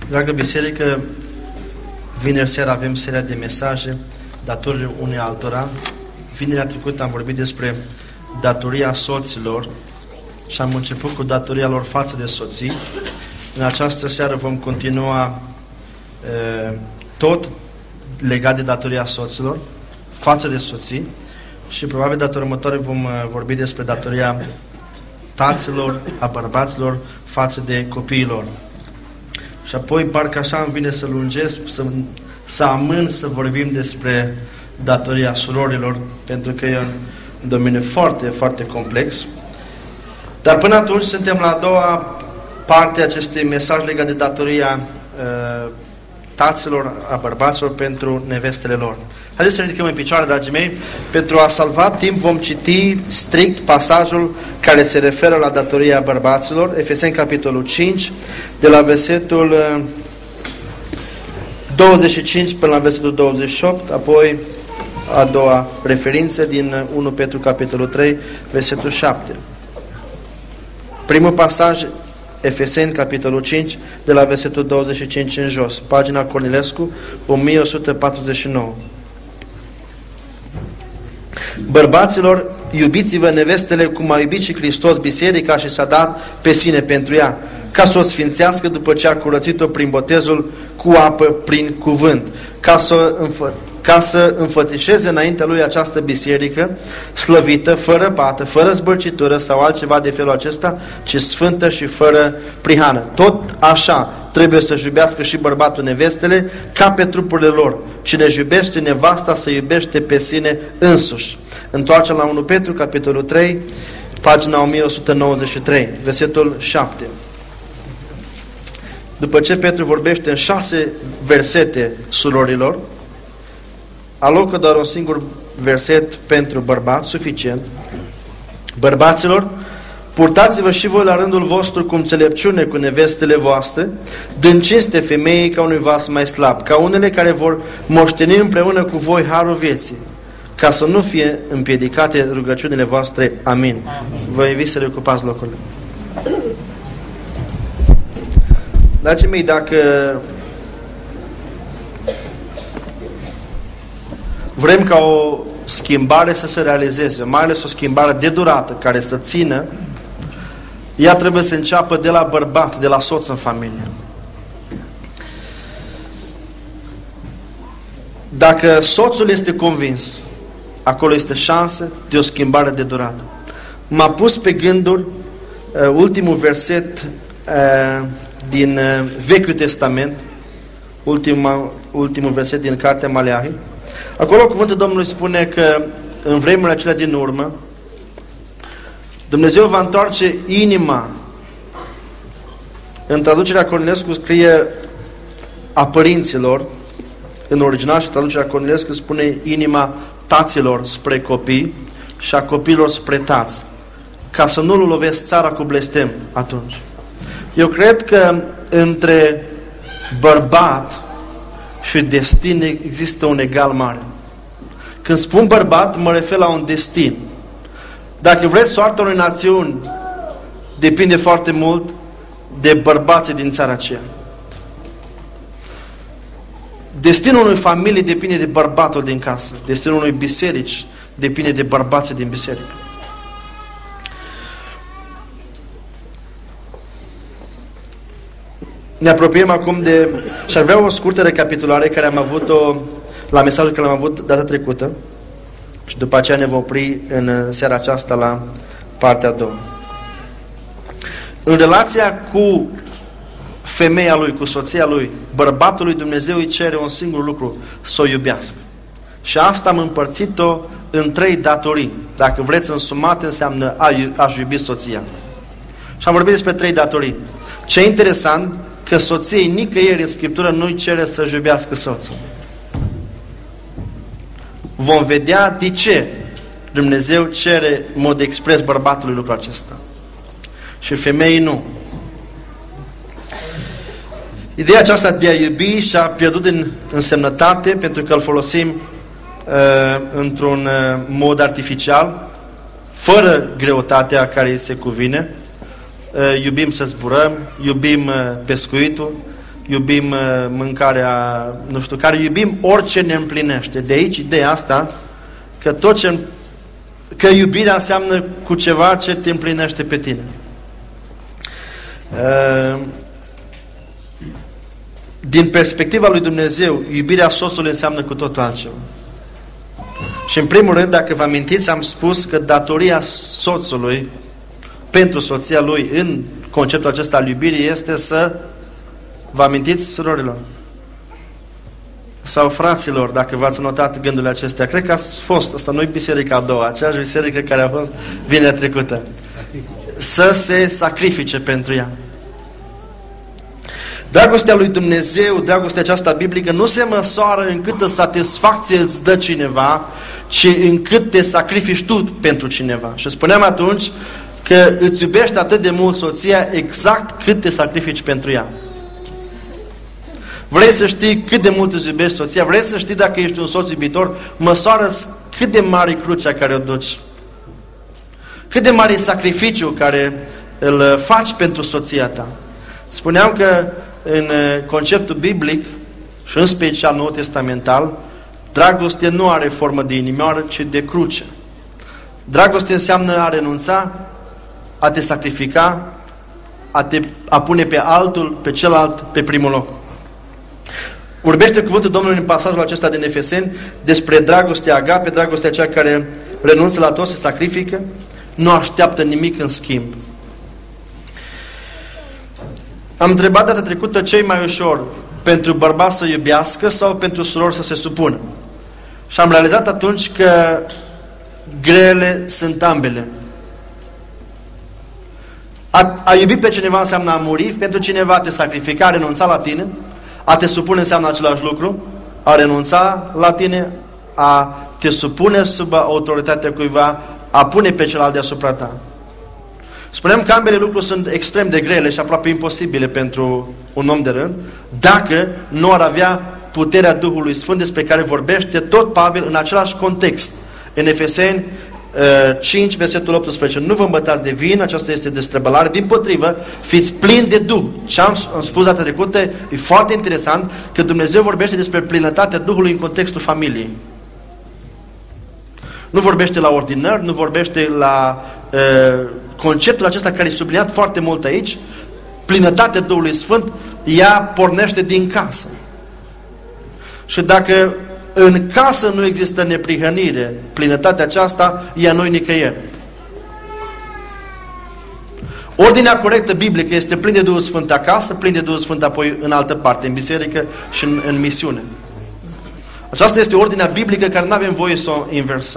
Dragă biserică, vineri seara avem seria de mesaje, datorii unei altora. Vinerea trecută am vorbit despre datoria soților și am început cu datoria lor față de soții. În această seară vom continua tot legat de datoria soților față de soții și probabil data următoare vom vorbi despre datoria taților, a bărbaților față de copiilor. Și apoi parcă așa îmi vine să lungesc, să amân să vorbim despre datoria surorilor, pentru că e un domeniu foarte, foarte complex. Dar până atunci suntem la a doua parte a acestui mesaj legat de datoria taților, a bărbaților pentru nevestele lor. Haideți să ne ridicăm în picioare, dragii mei. Pentru a salva timp vom citi strict pasajul care se referă la datoria bărbaților, Efeseni capitolul 5, de la versetul 25 până la versetul 28, apoi a doua referință din 1 Petru capitolul 3, versetul 7. Primul pasaj, Efeseni capitolul 5, de la versetul 25 în jos, pagina Cornilescu, 1149. Bărbaților, iubiți-vă nevestele cum a iubit și Hristos biserica și s-a dat pe sine pentru ea, ca să o sfințească după ce a curățit-o prin botezul cu apă prin cuvânt, ca să înfățișeze înaintea lui această biserică slăvită, fără pată, fără zbârcitură sau altceva de felul acesta, ci sfântă și fără prihană. Tot așa trebuie să-și iubească și bărbatul nevestele ca pe trupurile lor. Cine iubește nevasta să iubește pe sine însuși. Întoarcem la 1 Petru, capitolul 3, pagina 1193, versetul 7. După ce Petru vorbește în 6 versete surorilor, alocă doar un singur verset pentru bărbați, suficient. Bărbaților, purtați-vă și voi la rândul vostru cu înțelepciune cu nevestele voastre, dând cinste femeii ca unui vas mai slab, ca unele care vor moșteni împreună cu voi harul vieții, ca să nu fie împiedicate rugăciunile voastre. Amin. Vă invit să reocupați locurile. Dragii mei, dacă vrem ca o schimbare să se realizeze, mai ales o schimbare de durată, care să țină, ea trebuie să înceapă de la bărbat, de la soț în familie. Dacă soțul este convins, acolo este șansă de o schimbare de durată. M-a pus pe gânduri ultimul verset din Vechiul Testament, ultimul verset din Cartea Maleahi. Acolo cuvântul Domnului spune că în vremurile acelea din urmă Dumnezeu va întoarce inima. În traducerea Cornilescu scrie a părinților, în original, și traducerea Cornilescu spune inima taților spre copii și a copiilor spre tați, ca să nu-l lovesc țara cu blestem atunci. Eu cred că între bărbat și destin există un egal mare. Când spun bărbat, mă refer la un destin. Dacă vreți, soarta unei națiuni depinde foarte mult de bărbații din țara aceea. Destinul unei familii depinde de bărbatul din casă. Destinul unei biserici depinde de bărbații din biserică. Ne apropiem acum de... Și ar vrea o scurtă recapitulare care am avut-o la mesajul care l-am avut data trecută și după aceea ne vom opri în seara aceasta la partea a doua. În relația cu femeia lui, cu soția lui, bărbatul lui, Dumnezeu îi cere un singur lucru, să o iubească. Și asta am împărțit-o în 3 datorii. Dacă vreți însumate, înseamnă a-și iubi soția. Și am vorbit despre 3 datorii. Ce interesant, că soției nicăieri în Scriptură nu-i cere să-și iubească soțul. Vom vedea de ce Dumnezeu cere în mod expres bărbatului lucrul acesta. Și femeii nu. Ideea aceasta de a iubi și-a pierdut din însemnătate pentru că îl folosim într-un mod artificial, fără greutatea care îi se cuvine. Iubim să zburăm, iubim pescuitul, iubim mâncarea, nu știu care, iubim orice ne împlinește. De aici ideea asta că că iubirea înseamnă cu ceva ce te împlinește pe tine. Din perspectiva lui Dumnezeu, iubirea soțului înseamnă cu totul altceva. Și în primul rând, dacă vă amintiți, am spus că datoria soțului pentru soția lui în conceptul acesta al iubirii este să, vă amintiți, surorilor? Sau fraților, dacă v-ați notat gândurile acestea. Cred că a fost, asta nu-i biserica a doua, aceeași biserică care a fost vinerea trecută. Să se sacrifice pentru ea. Dragostea lui Dumnezeu, dragostea aceasta biblică, nu se măsoară în câtă satisfacție îți dă cineva, ci în cât te sacrifici tu pentru cineva. Și spuneam atunci că îți iubești atât de mult soția exact cât te sacrifici pentru ea. Vrei să știi cât de mult îți iubești soția? Vrei să știi dacă ești un soț iubitor? Măsoară-ți cât de mare e crucea care o duci. Cât de mare e sacrificiul care îl faci pentru soția ta. Spuneam că în conceptul biblic și în special nou testamental, dragoste nu are formă de inimioară, ci de cruce. Dragoste înseamnă a renunța, a te sacrifica, a pune pe altul, pe celălalt, pe primul loc. Vorbește cuvântul Domnului în pasajul acesta din Efeseni despre dragostea agape, dragostea cea care renunță la tot, se sacrifică, nu așteaptă nimic în schimb. Am întrebat data trecută ce e mai ușor, pentru bărbat să iubească sau pentru surori să se supună. Și am realizat atunci că grele sunt ambele. A iubi pe cineva înseamnă a muri pentru cineva, a te sacrifica, a renunța la tine. A te supune înseamnă același lucru. A renunța la tine, a te supune sub autoritatea cuiva, a pune pe celălalt deasupra ta. Spunem că ambele lucruri sunt extrem de grele și aproape imposibile pentru un om de rând, dacă nu ar avea puterea Duhului Sfânt despre care vorbește tot Pavel în același context. În Efeseni 5, versetul 18. Nu vă îmbătați de vin, aceasta este destrăbălare, dimpotrivă, fiți plini de Duh. Ce am spus data trecută, e foarte interesant că Dumnezeu vorbește despre plinătatea Duhului în contextul familiei. Nu vorbește la ordinări, nu vorbește la conceptul acesta care e subliniat foarte mult aici. Plinătatea Duhului Sfânt, ea pornește din casă. Și dacă în casă nu există neprihănire, plinătatea aceasta, ea nu-i nicăieri. Ordinea corectă biblică este plin de Duhul Sfânt acasă, plin de Duhul Sfânt apoi în altă parte, în biserică și în misiune. Aceasta este ordinea biblică care nu avem voie să o inversăm.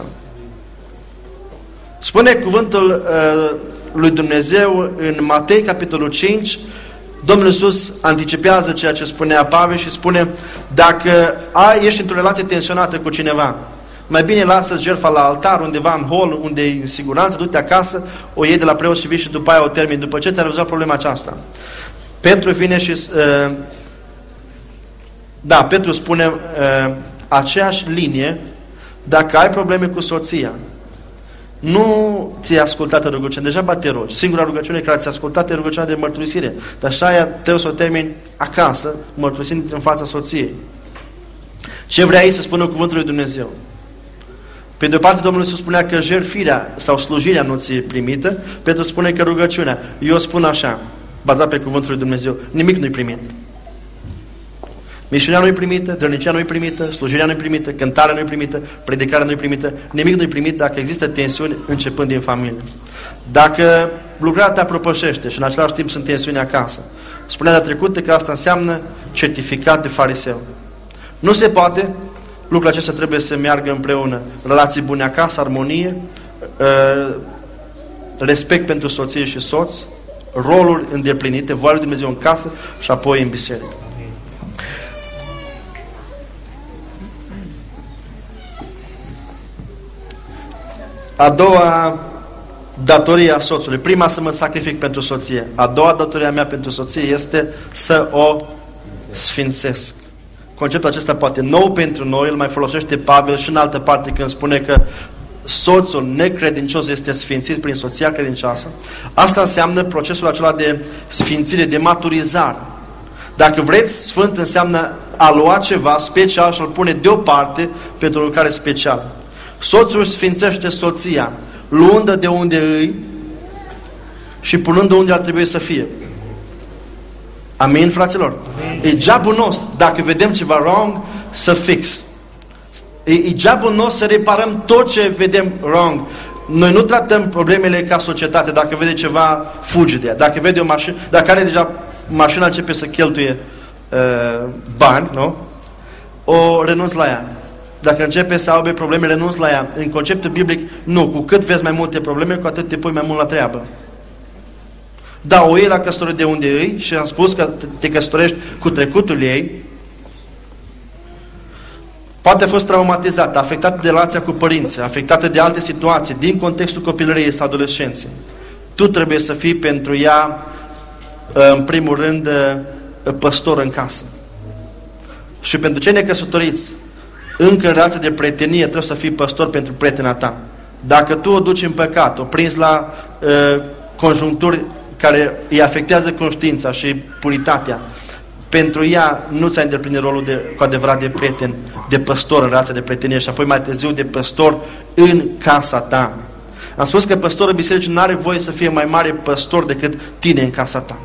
Spune cuvântul lui Dumnezeu în Matei, capitolul 5, Domnul Iisus anticipează ceea ce spunea Pavel și spune: dacă ești într-o relație tensionată cu cineva, mai bine lasă-ți jertfa la altar, undeva în hol, unde e în siguranță, du-te acasă, o iei de la preot și vii și după aia o termini. După ce ți-a rezolvat problema aceasta? Petru vine și Petru spune aceeași linie, dacă ai probleme cu soția, nu ți-ai ascultat rugăciunea, deja te rogi. Singura rugăciune care ți-a ascultat e rugăciunea de mărturisire. Dar așa aia trebuie să o termini acasă, mărturisind în fața soției. Ce vrea ei să spună cuvântul lui Dumnezeu? Pe de o parte, Domnul Iisus spunea că jertfirea sau slujirea nu ți-e primită, Petru spune că rugăciunea. Eu spun așa, bazat pe cuvântul lui Dumnezeu, nimic nu-i primit. Mișunea nu-i primită, drănicea nu-i primită, slujirea nu-i primită, cântarea nu-i primită, predicarea nu-i primită, nimic nu-i primit dacă există tensiuni începând din familie. Dacă lucrarea te propășește și în același timp sunt tensiuni acasă, spunea de trecută că asta înseamnă certificat de fariseu. Nu se poate, lucrul acesta trebuie să meargă împreună. Relații bune acasă, armonie, respect pentru soție și soț, roluri îndeplinite, voia lui Dumnezeu în casă și apoi în biserică. A doua datorie a soțului. Prima, să mă sacrific pentru soție. A doua datorie a mea pentru soție este să o sfințesc. Conceptul acesta poate nou pentru noi, îl mai folosește Pavel și în altă parte când spune că soțul necredincios este sfințit prin soția credincioasă. Asta înseamnă procesul acela de sfințire, de maturizare. Dacă vreți, sfânt înseamnă a lua ceva special și a-l pune deoparte pentru o lucrare specială. Soțul sfințește soția, luând-o de unde îi și punând-o unde ar trebui să fie. Amin, fraților? Amin. E jobul nostru, dacă vedem ceva wrong, să fix. E jobul nostru să reparăm tot ce vedem wrong. Noi nu tratăm problemele ca societate. Dacă vede ceva, fugi de ea. Dacă vede o mașină, dacă are deja mașina, începe să cheltuie bani, nu? O renunț la ea. Dacă începe să aibă probleme, renunț la ea. În conceptul biblic, nu. Cu cât vezi mai multe probleme, cu atât te pui mai mult la treabă. Da, o iei la căsătorie de unde îi și am spus că te căsătorești cu trecutul ei. Poate a fost traumatizată, afectată de relația cu părinții, afectată de alte situații, din contextul copilăriei sau adolescenței. Tu trebuie să fii pentru ea, în primul rând, păstor în casă. Și pentru cei necăsătoriți, încă în relație de prietenie, trebuie să fii păstor pentru prietena ta. Dacă tu o duci în păcat, o prinzi la conjuncturi care îi afectează conștiința și puritatea, pentru ea nu ți-ai îndeplinit rolul cu adevărat de prieten, de păstor în relația de prietenie și apoi mai târziu de păstor în casa ta. Am spus că păstorul bisericii nu are voie să fie mai mare păstor decât tine în casa ta.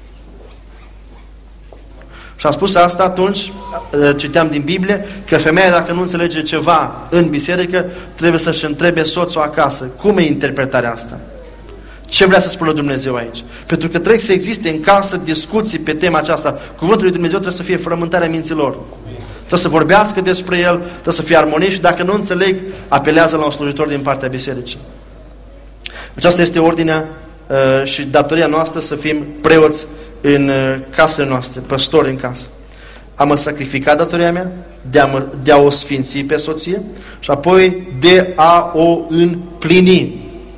Și am spus asta atunci, citeam din Biblie, că femeia, dacă nu înțelege ceva în biserică, trebuie să-și întrebe soțul acasă. Cum e interpretarea asta? Ce vrea să spună Dumnezeu aici? Pentru că trebuie să existe în casă discuții pe tema aceasta. Cuvântul lui Dumnezeu trebuie să fie frământarea minților. Trebuie să vorbească despre el, trebuie să fie armonie și dacă nu înțeleg, apelează la un slujitor din partea bisericii. Aceasta este ordinea și datoria noastră să fim preoți în casele noastre, păstori în casă. Am sacrificat datoria mea de a o sfinți pe soție și apoi de a o împlini.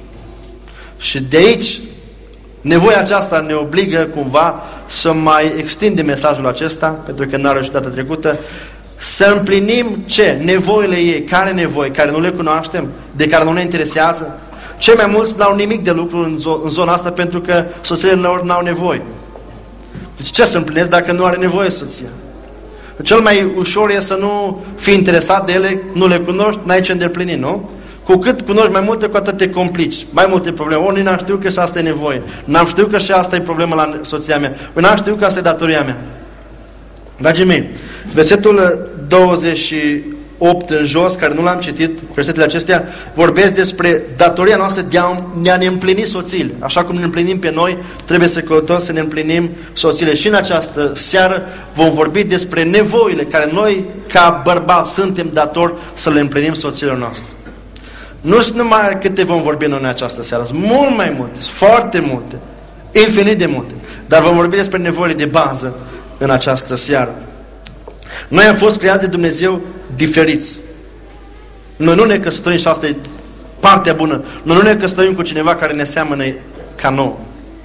Și de aici, nevoia aceasta ne obligă cumva să mai extindem mesajul acesta, pentru că n-a reușit data trecută, să împlinim ce? Nevoile ei. Care nevoi? Care nu le cunoaștem? De care nu ne interesează? Cei mai mulți n-au nimic de lucru în zona asta pentru că soțiile lor n-au nevoie. Deci ce să împlinesc dacă nu are nevoie soția? Cel mai ușor e să nu fii interesat de ele, nu le cunoști, n-ai ce îndeplini, nu? Cu cât cunoști mai multe, cu atât te complici. Mai multe probleme. Ori n-am știut că și asta e nevoie. N-am știut că și asta e problema la soția mea. N-am știut că asta e datoria mea. Dragii mei, versetul 28 în jos, care nu l-am citit, versetele acestea, vorbesc despre datoria noastră de a ne împlini soțiile. Așa cum ne împlinim pe noi, trebuie să căutăm să ne împlinim soțiile. Și în această seară vom vorbi despre nevoile care noi, ca bărbați, suntem datori să le împlinim soțiilor noastre. Nu sunt numai câte vom vorbi în această seară, sunt mult mai multe, foarte multe, infinit de multe. Dar vom vorbi despre nevoile de bază în această seară. Noi am fost creați de Dumnezeu diferiți. Noi nu ne căsătorim, și asta e partea bună, noi nu ne căsătorim cu cineva care ne seamănă ca nou.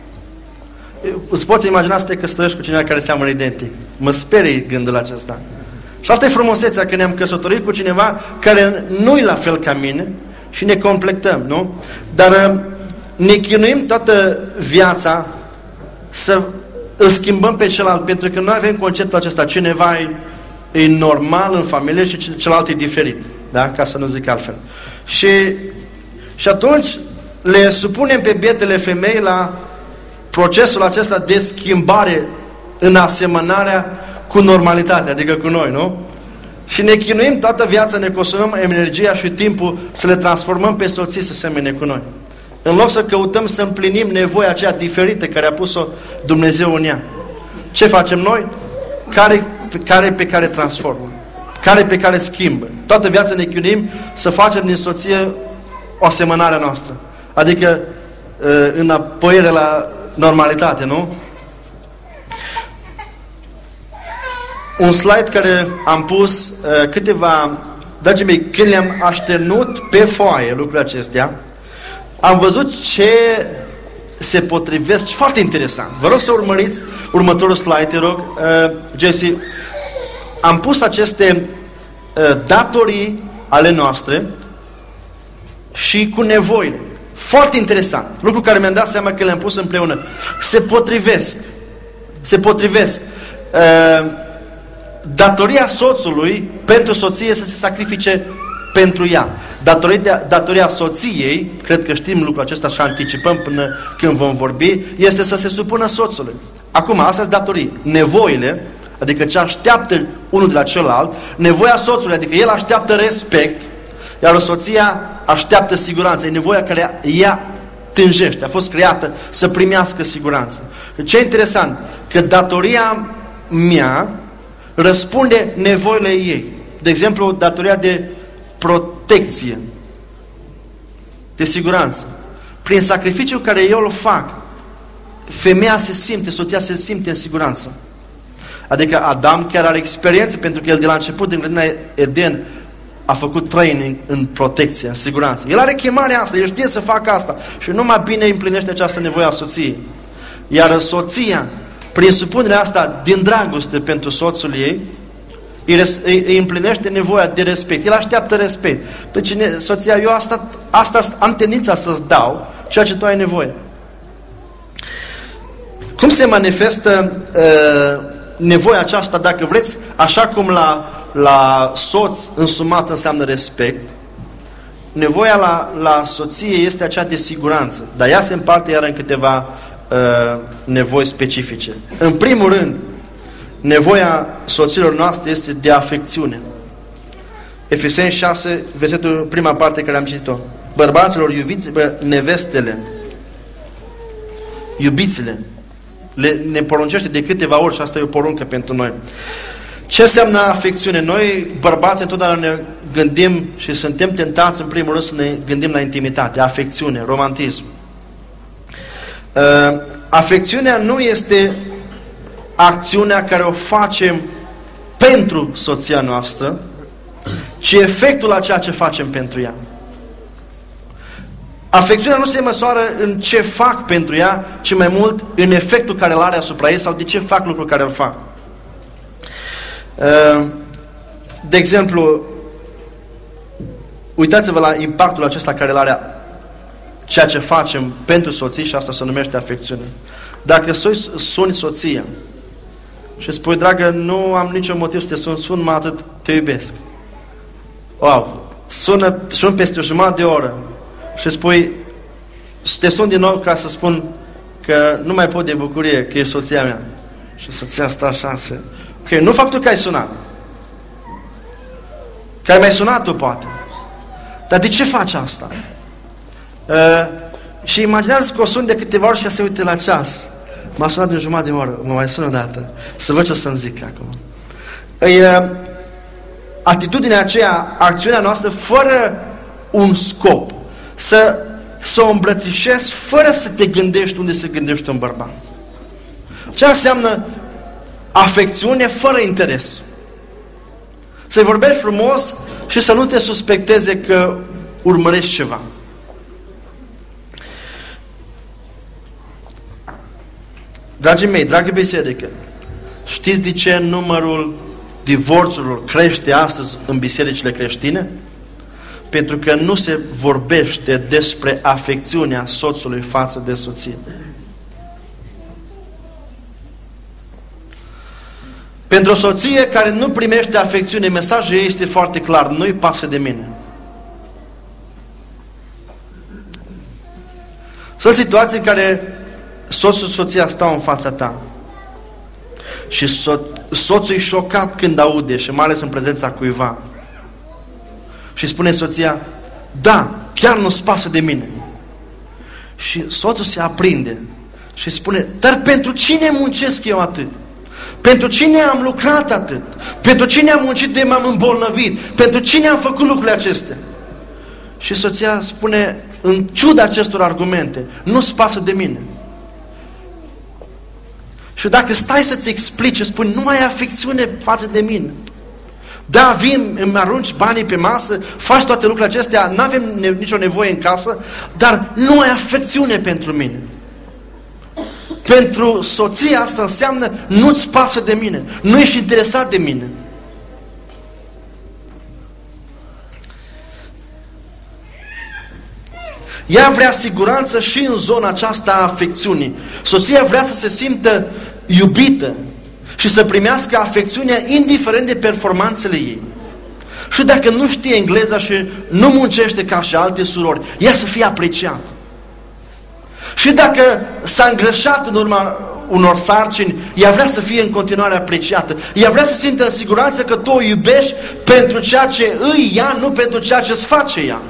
Îți poți imagina să te căsătorești cu cineva care seamănă identic. Mă sperie gândul acesta. Și asta e frumusețea, că ne-am căsătorit cu cineva care nu e la fel ca mine, și ne completăm, nu? Dar ne chinuim toată viața să îl schimbăm pe celălalt, pentru că noi avem conceptul acesta, cineva e normal în familie și celălalt e diferit, da? Ca să nu zic altfel. Și atunci le supunem pe bietele femei la procesul acesta de schimbare în asemănarea cu normalitatea, adică cu noi, nu? Și ne chinuim toată viața, ne consumăm energia și timpul să le transformăm pe soții să semene cu noi. În loc să căutăm să împlinim nevoia aceea diferită care a pus-o Dumnezeu în ea. Ce facem noi? Care pe care transformă. Care pe care schimbă. Toată viața ne chinuim să facem din soție o asemănare noastră. Adică înapoiere la normalitate, nu? Un slide care am pus câteva, dragii mei, când le-am așternut pe foaie lucrurile acestea, am văzut ce se potrivesc, foarte interesant. Vă rog să urmăriți următorul slide, te rog, Jesse. Am pus aceste datorii ale noastre și cu nevoile. Foarte interesant. Lucru care mi-am dat seama că le-am pus împreună. Se potrivesc. Se potrivesc. datoria soțului pentru soție să se sacrifice pentru ea. Datoria soției, cred că știm lucrul acesta și anticipăm până când vom vorbi, este să se supună soțului. Acum, astea sunt datorii. Nevoile, adică ce așteaptă unul de la celălalt, nevoia soțului, adică el așteaptă respect, iar o soția așteaptă siguranță. E nevoia care ea tânjește, a fost creată să primească siguranță. Ce e interesant, că datoria mea răspunde nevoile ei. De exemplu, datoria de protecție, de siguranță. Prin sacrificiul care eu îl fac, femeia se simte, soția se simte în siguranță. Adică Adam chiar are experiență, pentru că el de la început, din grădina Eden, a făcut training în protecție, în siguranță. El are chemarea asta, el știe să facă asta. Și numai bine împlinește această nevoie a soției. Iar soția, prin supunerea asta, din dragoste pentru soțul ei, îi împlinește nevoia de respect. El așteaptă respect. Deci, soția, eu asta am tendința să-ți dau ceea ce tu ai nevoie. Cum se manifestă nevoia aceasta, dacă vreți, așa cum la soț însumat înseamnă respect, nevoia la soție este aceea de siguranță, dar ea se împarte iar în câteva nevoi specifice. În primul rând, nevoia soților noastre este de afecțiune. Efeseni 6, versetul, prima parte care am citit-o. Bărbaților, iubiți-vă nevestele, iubiți-le. Ne poruncește de câteva ori și asta e o poruncă pentru noi. Ce înseamnă afecțiune? Noi, bărbați, întotdeauna ne gândim și suntem tentați, în primul rând, să ne gândim la intimitate, afecțiune, romantism. Afecțiunea nu este acțiunea care o facem pentru soția noastră, ci efectul la ceea ce facem pentru ea. Afecțiunea nu se măsoară în ce fac pentru ea, ci mai mult în efectul care îl are asupra ei sau de ce fac lucrul care îl fac. De exemplu, uitați-vă la impactul acesta care îl are ceea ce facem pentru soții și asta se numește afecțiune. Dacă suni soția și spui, dragă, nu am niciun motiv să te sun mai atât, te iubesc. Wow! Sun peste o jumătate de oră și spui, te sun din nou ca să spun că nu mai pot de bucurie, că ești soția mea. Și soția stă așa și... Ok, nu faptul că ai sunat. Că ai mai sunat tu, poate. Dar de ce faci asta? Și imaginează că o sun de câteva ori și se uite la ceas. M-a sunat de o jumătate de oră, mă mai sună o dată. Să văd ce o să-mi zic acum. Atitudinea aceea, acțiunea noastră, fără un scop. Să o îmbrățișezi fără să te gândești unde se gândește un bărbat. Ce înseamnă afecțiune fără interes? Să-i vorbești frumos și să nu te suspecteze că urmărești ceva. Dragii mei, dragă biserică, știți de ce numărul divorțurilor crește astăzi în bisericile creștine? Pentru că nu se vorbește despre afecțiunea soțului față de soție. Pentru o soție care nu primește afecțiune, mesajul ei este foarte clar, nu-i pasă de mine. Sunt situații în care soțul și soția stau în fața ta și soțul e șocat când aude și mai ales în prezența cuiva și spune soția, da, chiar nu-ți pasă de mine. Și soțul se aprinde și spune, dar pentru cine muncesc eu atât? Pentru cine am lucrat atât? Pentru cine am muncit de m-am îmbolnăvit? Pentru cine am făcut lucrurile acestea? Și soția spune, în ciuda acestor argumente, nu-ți pasă de mine. Și dacă stai să-ți explici și spui, nu ai afecțiune față de mine. Da, vin, îmi arunci banii pe masă, faci toate lucrurile acestea, nu avem nicio nevoie în casă, dar nu ai afecțiune pentru mine. Pentru soția asta înseamnă nu-ți pasă de mine, nu ești interesat de mine. Ea vrea siguranță și în zona aceasta a afecțiunii. Soția vrea să se simtă iubită și să primească afecțiunea indiferent de performanțele ei. Și dacă nu știe engleza și nu muncește ca și alte surori, ea să fie apreciată. Și dacă s-a îngrășat în urma unor sarcini, ea vrea să fie în continuare apreciată. Ea vrea să simtă în siguranță că tu o iubești pentru ceea ce îi ea, nu pentru ceea ce îți face ea.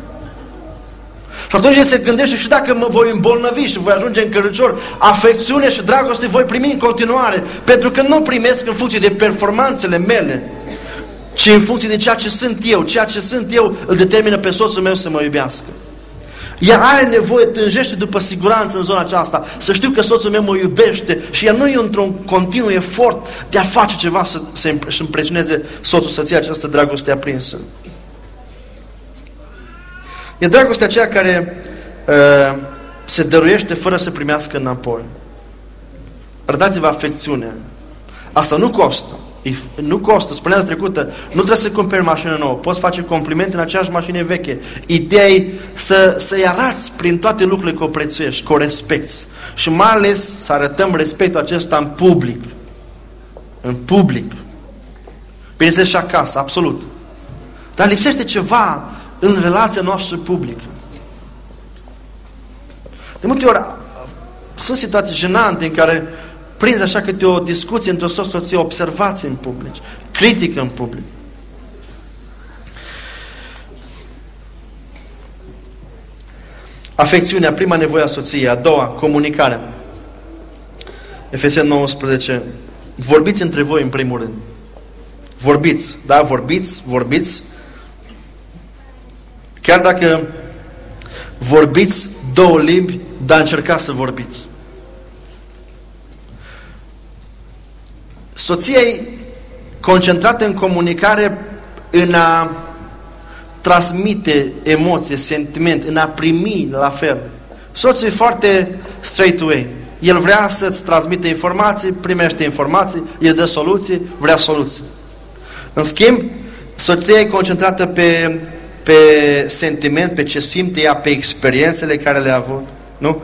Și atunci se gândește, și dacă mă voi îmbolnăvi și voi ajunge în cărăcior, afecțiune și dragoste voi primi în continuare, pentru că nu primesc în funcție de performanțele mele, ci în funcție de ceea ce sunt eu. Ceea ce sunt eu îl determină pe soțul meu să mă iubească. Ea are nevoie, tânjește după siguranță în zona aceasta, să știu că soțul meu mă iubește și ea nu e într-un continuu efort de a face ceva să impresioneze soțul, să ție această dragoste aprinsă. E dragostea aceea care se dăruiește fără să primească înapoi. Arătați-vă afecțiunea. Asta nu costă. Nu costă, spunea de trecută, nu trebuie să cumperi mașină nouă, poți face complimente în aceeași mașină veche. Ideea e să-i arăți prin toate lucrurile că o prețuiești, că o respecti. Și mai ales să arătăm respectul acesta în public. În public. Bineînțeles și acasă, absolut. Dar lipsește ceva în relația noastră publică. De multe ori sunt situații jenante în care prinzi așa câte o discuție între o soție, observație în public, critică în public. Afecțiunea, prima nevoie a soției, a doua, comunicarea. Efeseni 19. Vorbiți între voi în primul rând. Vorbiți, da? Vorbiți. Chiar dacă vorbiți două limbi, dar încercați să vorbiți. Soția e concentrată în comunicare, în a transmite emoție, sentiment, în a primi la fel. Soțul e foarte straight away. El vrea să-ți transmite informații, primește informații, el dă soluții, vrea soluții. În schimb, soția e concentrată pe sentiment, pe ce simte ea, pe experiențele care le-a avut. Nu?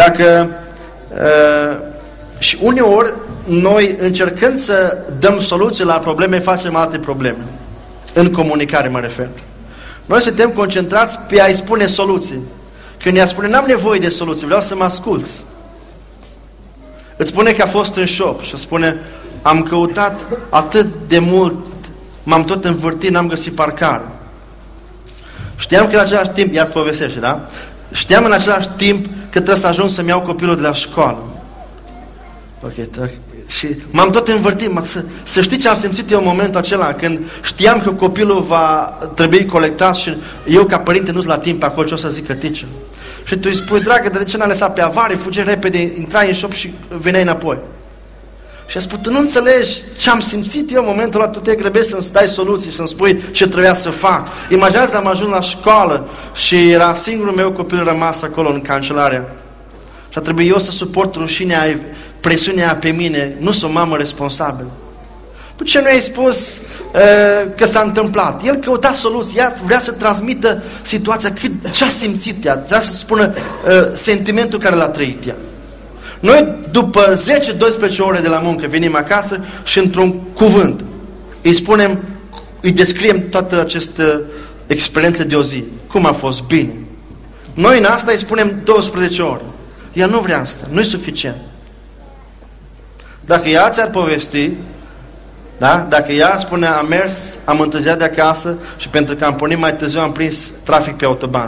Și uneori, noi încercând să dăm soluții la probleme, facem alte probleme. În comunicare mă refer. Noi suntem concentrați pe a-i spune soluții. Când ea spune, n-am nevoie de soluții, vreau să mă asculți. Îți spune că a fost în șoc și spune, am căutat atât de mult, m-am tot învârtit, n-am găsit parcare. Știam că în același timp, ea îți povestește, da? Știam în același timp că trebuie să ajung să-mi iau copilul de la școală. Ok. Și m-am tot învârtit. Să știi ce am simțit eu în momentul acela, când știam că copilul va trebui colectat și eu ca părinte nu-s la timp acolo, ce o să zică tice. Și tu îi spui, dragă, de ce n-a lăsat pe avarie, fugi repede, intrai în shop și veneai înapoi. Și a spus, tu nu înțelegi ce am simțit eu în momentul ăla, tu te grăbești să-mi dai soluții, să-mi spui ce trebuia să fac. Imaginează, am ajuns la școală și era singurul meu copil rămas acolo în cancelare. Și a trebuit eu să suport rușinea, presiunea pe mine, nu sunt o mamă responsabilă. Păi ce nu i-ai spus că s-a întâmplat? El căuta soluții, ea vrea să transmită situația, ce a simțit ea, vrea să spună sentimentul care l-a trăit ea. Noi, după 10-12 ore de la muncă, venim acasă și într-un cuvânt îi descriem toată această experiență de o zi. Cum a fost? Bine. Noi în asta îi spunem 12 ore. Ea nu vrea asta, nu e suficient. Dacă ea ți-ar povesti, da? Dacă ea spune, am mers, am întârziat de acasă și pentru că am pornit mai târziu am prins trafic pe autoban.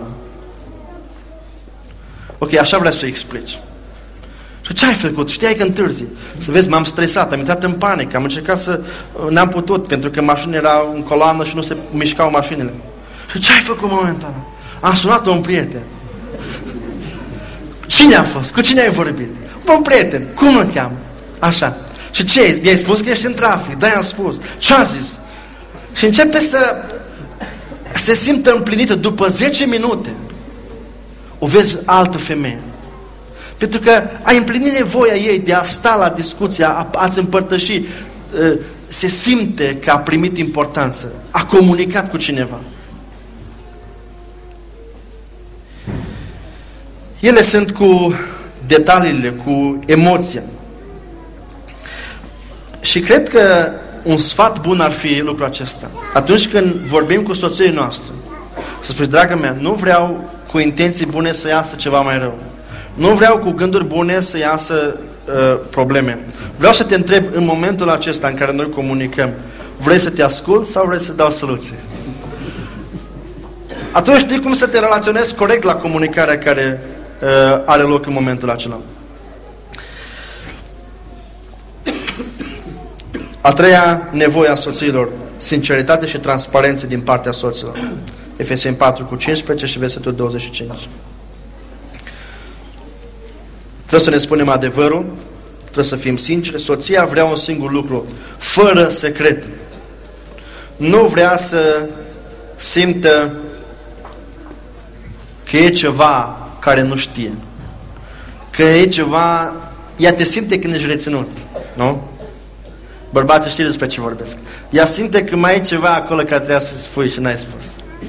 Ok, așa vrea să-i explici. Și ce ai făcut? Știai că întârzi. Să vezi, m-am stresat, am intrat în panică, am încercat să... N-am putut, pentru că mașinile erau în coloană și nu se mișcau mașinile. Și ce ai făcut în momentul ăla? Am sunat un prieten. Cine a fost? Cu cine ai vorbit? Un prieten. Cum îl cheamă? Așa. Și ce? I-ai spus că ești în trafic. Da, i-am spus. Ce a zis? Și începe să se simtă împlinită. După 10 minute o vezi altă femeie. Pentru că ai împlinit nevoia ei de a sta la discuție, a-ți împărtăși. Se simte că a primit importanță. A comunicat cu cineva. Ele sunt cu detaliile, cu emoția. Și cred că un sfat bun ar fi lucrul acesta. Atunci când vorbim cu soției noastre, să spui, dragă mea, nu vreau cu intenții bune să iasă ceva mai rău. Nu vreau cu gânduri bune să iasă probleme. Vreau să te întreb în momentul acesta în care noi comunicăm, vrei să te ascult sau vrei să-ți dau soluții? Atunci știi cum să te relaționezi corect la comunicarea care are loc în momentul acela. A treia nevoie a soțiilor, sinceritate și transparență din partea soților. Efeseni 4:15 și versetul 25. Trebuie să ne spunem adevărul, trebuie să fim sinceri. Soția vrea un singur lucru, fără secret. Nu vrea să simtă că e ceva care nu știe. Că e ceva, ea te simte când ești reținut, nu? Bărbații știu despre ce vorbesc. Ea simte că mai e ceva acolo care trebuia să spui și n-ai spus.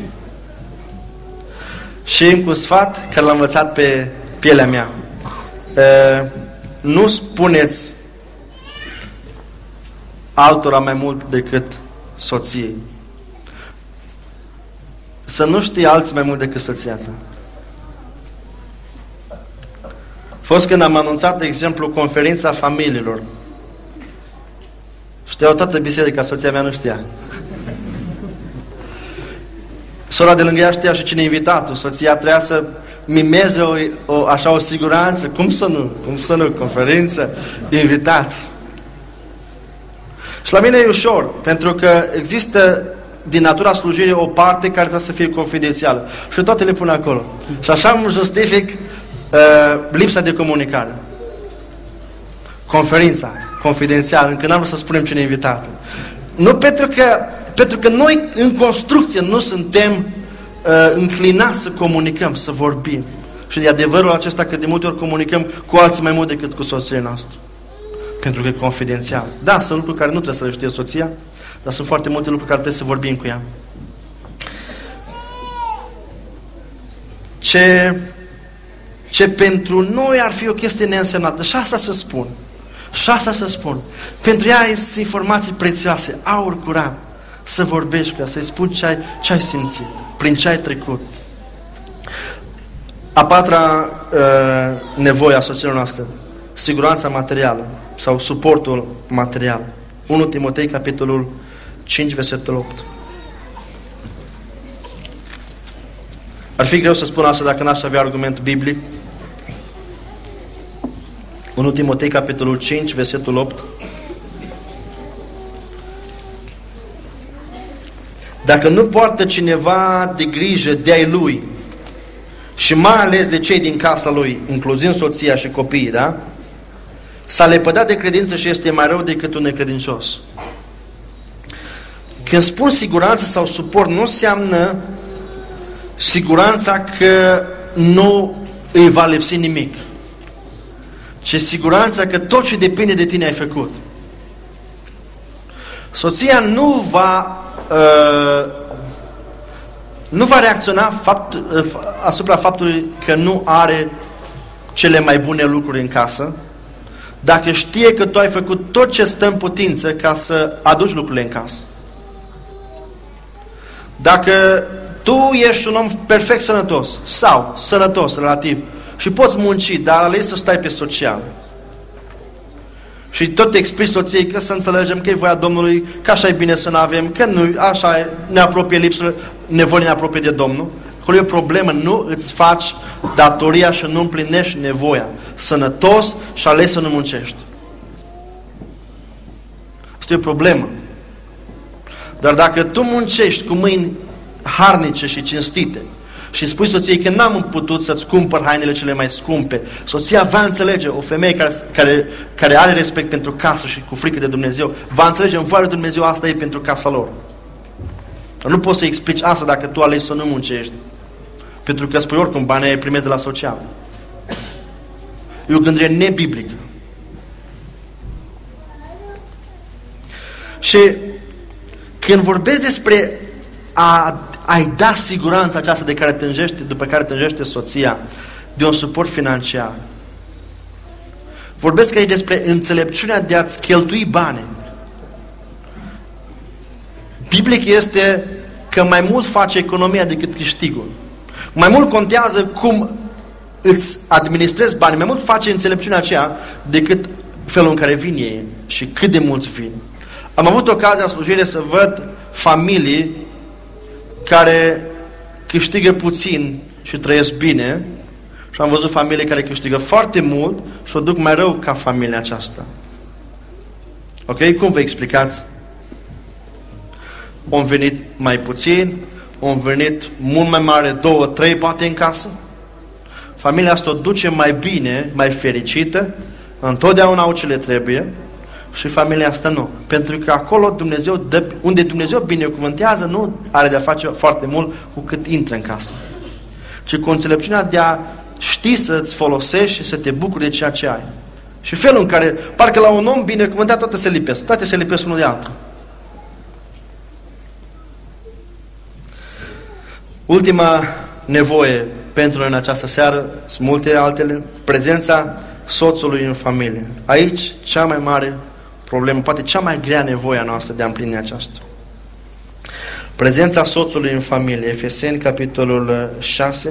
Și încă un sfat care l-am învățat pe pielea mea. Nu spuneți altora mai mult decât soției. Să nu știi alții mai mult decât soția ta. A fost când am anunțat, de exemplu, conferința familiilor. Știau toată biserica, soția mea nu știa. Sora de lângă ea știa și cine invitatul. Soția trebuia să mimeze așa o siguranță. Cum să nu? Cum să nu? Conferință, invitați. Și la mine e ușor, pentru că există din natura slujirii o parte care trebuie să fie confidențială. Și toate le pun acolo. Și așa îmi justific lipsa de comunicare. Conferința, confidențială, încă n-am vrut să spunem cine e invitatul. Nu pentru că noi în construcție nu suntem înclinați să comunicăm, să vorbim. Și de adevărul acesta că de multe ori comunicăm cu alții mai mult decât cu soția noastră. Pentru că e confidențial. Da, sunt lucruri care nu trebuie să le știe soția, dar sunt foarte multe lucruri care trebuie să vorbim cu ea. Ce pentru noi ar fi o chestie neînsemnată. Și asta să spun. Și asta să spun. Pentru ea sunt informații prețioase, aur curat. Să vorbești cu ea, să-i spun ce ai simțit, prin ce ai trecut. A patra nevoie a soțiilor noastre, siguranța materială sau suportul material. 1 Timotei, capitolul 5, versetul 8. Ar fi greu să spun asta dacă n-aș avea argument biblic. 1 Timotei, capitolul 5, versetul 8. Dacă nu poartă cineva de grijă de ai lui și mai ales de cei din casa lui, inclusiv soția și copiii, da? S-a lepădat de credință și este mai rău decât un necredincios. Când spun siguranță sau suport, nu înseamnă siguranța că nu îi va lipsi nimic, ci siguranța că tot ce depinde de tine ai făcut. Soția nu va reacționa asupra faptului că nu are cele mai bune lucruri în casă, dacă știe că tu ai făcut tot ce stă în putință ca să aduci lucrurile în casă. Dacă tu ești un om perfect sănătos sau sănătos relativ și poți munci, dar alegi să stai pe social și tot te explici soției că să înțelegem că e voia Domnului, că așa e bine să nu avem, că nu, așa ne apropie lipsurile, nevoile ne apropie de Domnul, acolo e o problemă, nu îți faci datoria și nu împlinești nevoia. Sănătos și ales să nu muncești. Asta e o problemă. Dar dacă tu muncești cu mâini harnice și cinstite și spui soției că n-am putut să-ți cumpăr hainele cele mai scumpe, soția va înțelege, o femeie care are respect pentru casă și cu frică de Dumnezeu, va înțelege în voia lui Dumnezeu, asta e pentru casa lor. Dar nu poți să explici asta dacă tu alegi să nu muncești. Pentru că spui oricum banii îi primezi de la social. E o gândire nebiblică. Și când vorbesc despre a-i da siguranța aceasta după care tânjește soția, de un suport financiar, vorbesc aici despre înțelepciunea de a-ți cheltui bani biblic este că mai mult face economia decât câștigul. Mai mult contează cum îți administrezi banii, mai mult face înțelepciunea aceea decât felul în care vin ei și cât de mulți vin. Am avut ocazia în slujire să văd familii care câștigă puțin și trăiesc bine și am văzut familii care câștigă foarte mult și o duc mai rău ca familia aceasta. Ok? Cum vă explicați? Au venit mai puțin, au venit mult mai mare, 2, 3 poate în casă. Familia asta o duce mai bine, mai fericită, întotdeauna au ce le trebuie și familia asta nu. Pentru că acolo Dumnezeu dă, unde Dumnezeu binecuvântează, nu are de-a face foarte mult cu cât intră în casă. Ci cu înțelepciunea de a ști să-ți folosești și să te bucuri de ceea ce ai. Și felul în care, parcă la un om binecuvântat toate se lipesc. Toate se lipesc unul de altul. Ultima nevoie pentru noi în această seară, sunt multe altele, prezența soțului în familie. Aici, cea mai mare problemă, poate cea mai grea nevoie a noastră de a împlini aceasta. Prezența soțului în familie. Efeseni, capitolul 6.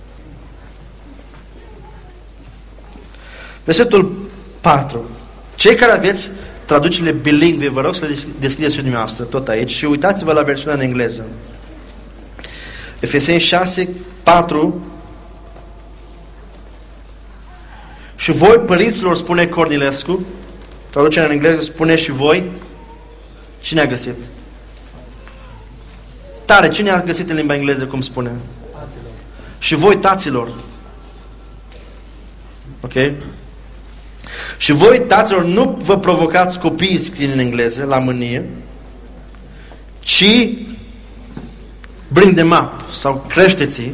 Versetul 4. Cei care aveți traducerile bilingve, vă rog să le deschideți și dumneavoastră tot aici și uitați-vă la versiunea în engleză. Efeseni 6, 4. Și voi, părinților, spune Cornilescu, traducerea în engleză spune și voi. Cine a găsit? Tare, cine a găsit în limba engleză cum spune? Taților. Și voi, taților. Ok? Și voi, taților, nu vă provocați copiii, scrie în engleză, la mânie, ci bring them up, sau creșteți-i.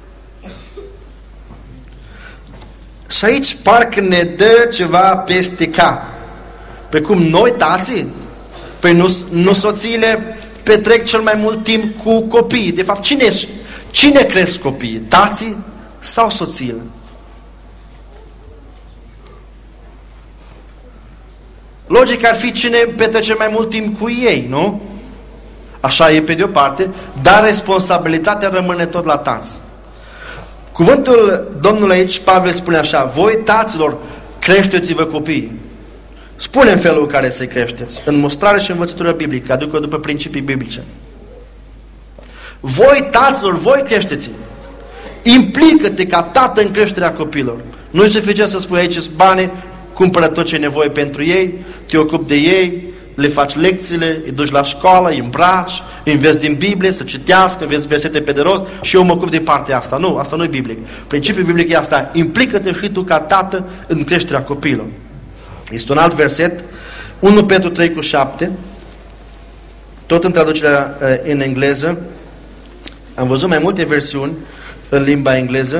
Și aici parcă ne dă ceva peste cap. Pe cum noi, tații, păi nu soțiile petrec cel mai mult timp cu copiii. De fapt, cine cresc copiii? Tații sau soțiile? Logic ar fi cine petrece mai mult timp cu ei, nu? Așa e pe de o parte, dar responsabilitatea rămâne tot la tați. Cuvântul Domnului aici, Pavel spune așa: voi, taților, creșteți-vă copiii. Spune în felul în care să-i creșteți, în mustrare și învățătură biblică, adică după principii biblice. Voi, taților, voi creșteți. Implică-te ca tată în creșterea copiilor. Nu-i suficient să spui: aici sunt bani, cumpără tot ce e nevoie pentru ei, te ocupi de ei, le faci lecțiile, îi duci la școală, îi îmbraci, îi înveți din Biblie, să citească, înveți versete pe de rost și eu mă ocup de partea asta. Nu, asta nu e biblic. Principiul biblic e asta: implică-te și tu ca tată în creșterea copiilor. Este un alt verset, 1 Petru 3:7, tot în traducerea în engleză. Am văzut mai multe versiuni în limba engleză.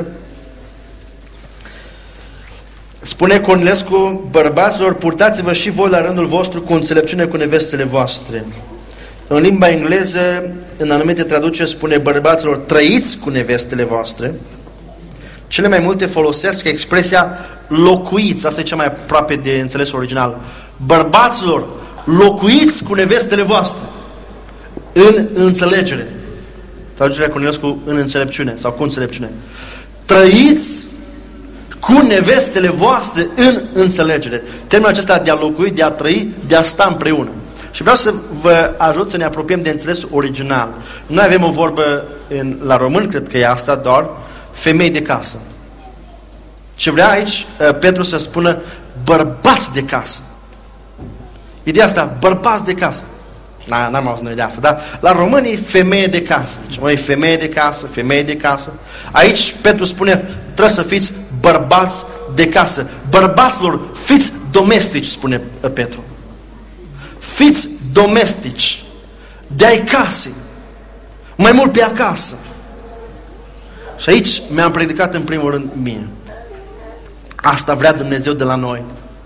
Spune Cornilescu: bărbaților, purtați-vă și voi la rândul vostru cu înțelepciune cu nevestele voastre. În limba engleză, în anumite traduceri, spune: bărbaților, trăiți cu nevestele voastre. Cele mai multe folosesc expresia locuiți. Asta e cea mai aproape de înțelesul original. Bărbaților, locuiți cu nevestele voastre în înțelegere. Traducerea Cornilescu: în înțelepciune sau cu înțelepciune. Trăiți cu nevestele voastre în înțelegere. Termenul acesta de a locui, de a trăi, de a sta împreună. Și vreau să vă ajut să ne apropiem de înțelesul original. Noi avem o vorbă la român, cred că e asta doar, femei de casă. Ce vrea aici Petru să spună: bărbați de casă. Ideea asta, bărbați de casă. N-am auzit noi de asta, dar la români e femeie de casă. Deci, măi, femeie de casă, femeie de casă. Aici Petru spune: trebuie să fiți bărbați de casă. Bărbaților, fiți domestici, spune Petru. Fiți domestici de-ai case. Mai mult pe acasă. Și aici mi-am predicat în primul rând mie. Asta vrea Dumnezeu de la noi.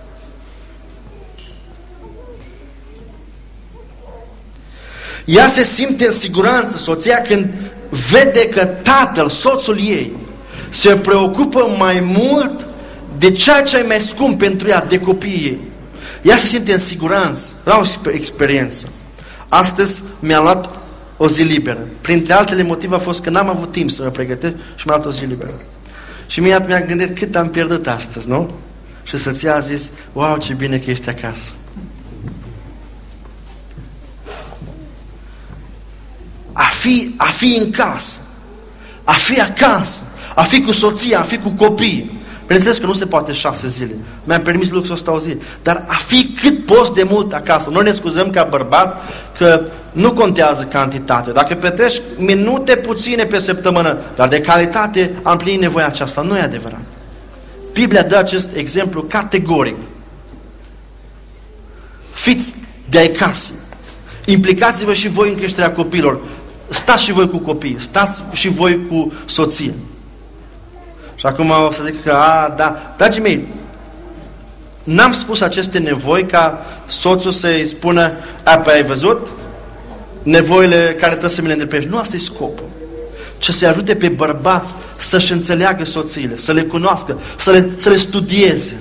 Ea se simte în siguranță, soția, când vede că tatăl, soțul ei, se preocupă mai mult de ceea ce e mai scump pentru ea, de copiii ei. Ea se simte în siguranță, la o experiență. Astăzi mi-am luat o zi liberă. Printre altele motive a fost că n-am avut timp să mă pregătesc și mi-am luat o zi liberă. Și mi-am gândit cât am pierdut astăzi, nu? Și soția a zis, wow, ce bine că ești acasă. A fi în casă, a fi acasă, a fi cu soția, a fi cu copiii. Bineînțeles că nu se poate 6 zile. Mi-am permis luxul ăsta o zi. Dar a fi cât poți de mult acasă. Noi ne scuzăm ca bărbați că nu contează cantitatea. Dacă petreci minute puține pe săptămână, dar de calitate am plinit nevoia aceasta. Nu e adevărat. Biblia dă acest exemplu categoric. Fiți de acasă. Implicați-vă și voi în creșterea copiilor. Stați și voi cu copii. Stați și voi cu soție. Și acum o să zic că, da, dragii mei, n-am spus aceste nevoi ca soțul să-i spună, păi ai văzut? Nevoile care trebuie să mi le îndeplinești. Nu, asta e scopul. Ce să-i ajute pe bărbați să-și înțeleagă soțiile, să le cunoască, să le studieze.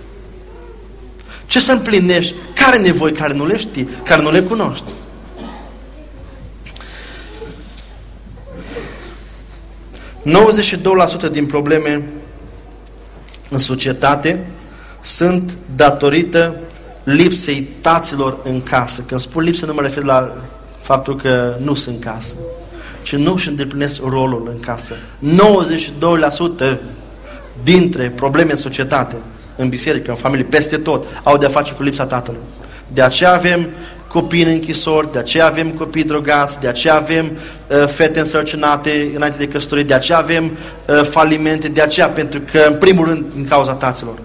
Ce să împlinești? Care nevoi care nu le știi, care nu le cunoști? ...92% din probleme în societate sunt datorită lipsei taților în casă. Când spun lipsă, nu mă refer la faptul că nu sunt în casă, ci nu își îndeplinesc rolul în casă. 92% dintre probleme în societate, în biserică, în familie, peste tot, au de-a face cu lipsa tatălui. De aceea avem copii în închisori, de aceea avem copii drogați, de aceea avem fete însărcinate înainte de căsătorie, de aceea avem falimente, de aceea, pentru că, în primul rând, din cauza taților.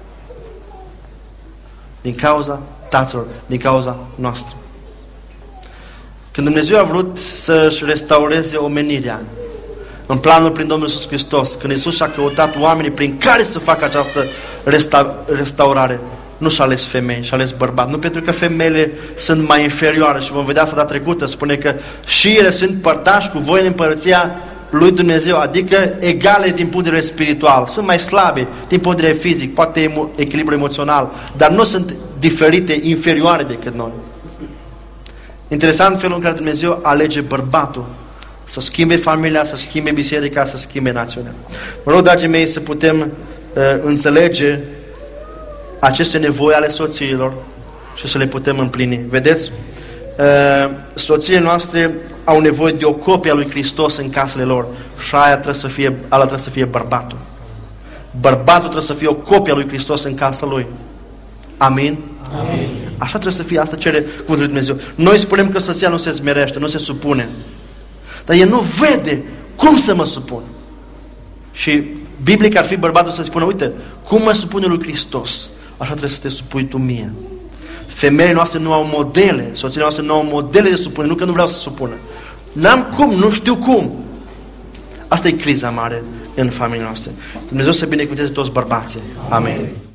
Din cauza taților, din cauza noastră. Când Dumnezeu a vrut să-și restaureze omenirea, în planul prin Domnul Iisus Hristos, când Iisus și-a căutat oamenii prin care să facă această restaurare, nu și-a ales femei, și-a ales bărbat. Nu pentru că femeile sunt mai inferioare, și vom vedea asta data trecută, spune că și ele sunt părtași cu voi în împărăția lui Dumnezeu, adică egale din punct de vedere spiritual. Sunt mai slabe din punct de vedere fizic, poate echilibru emoțional, dar nu sunt diferite, inferioare decât noi. Interesant felul în care Dumnezeu alege bărbatul să schimbe familia, să schimbe biserica, să schimbe națiunea. Mă rog, dragii mei, să putem înțelege aceste nevoi ale soțiilor și să le putem împlini. Vedeți? Soțiile noastre au nevoie de o copie a lui Hristos în casele lor și ala trebuie să fie bărbatul. Bărbatul trebuie să fie o copie a lui Hristos în casa lui. Amin? Amin. Așa trebuie să fie, asta cere cuvântul lui Dumnezeu. Noi spunem că soția nu se smerește, nu se supune. Dar el nu vede cum să mă supun. Și biblic ar fi bărbatul să spună, uite, cum mă supune lui Hristos, așa trebuie să te supui tu mie. Femeile noastre nu au modele, soțiile noastre nu au modele de supunere, nu că nu vreau să supună. N-am cum, nu știu cum. Asta e criza mare în familiile noastre. Dumnezeu să binecuvânteze toți bărbații. Amen.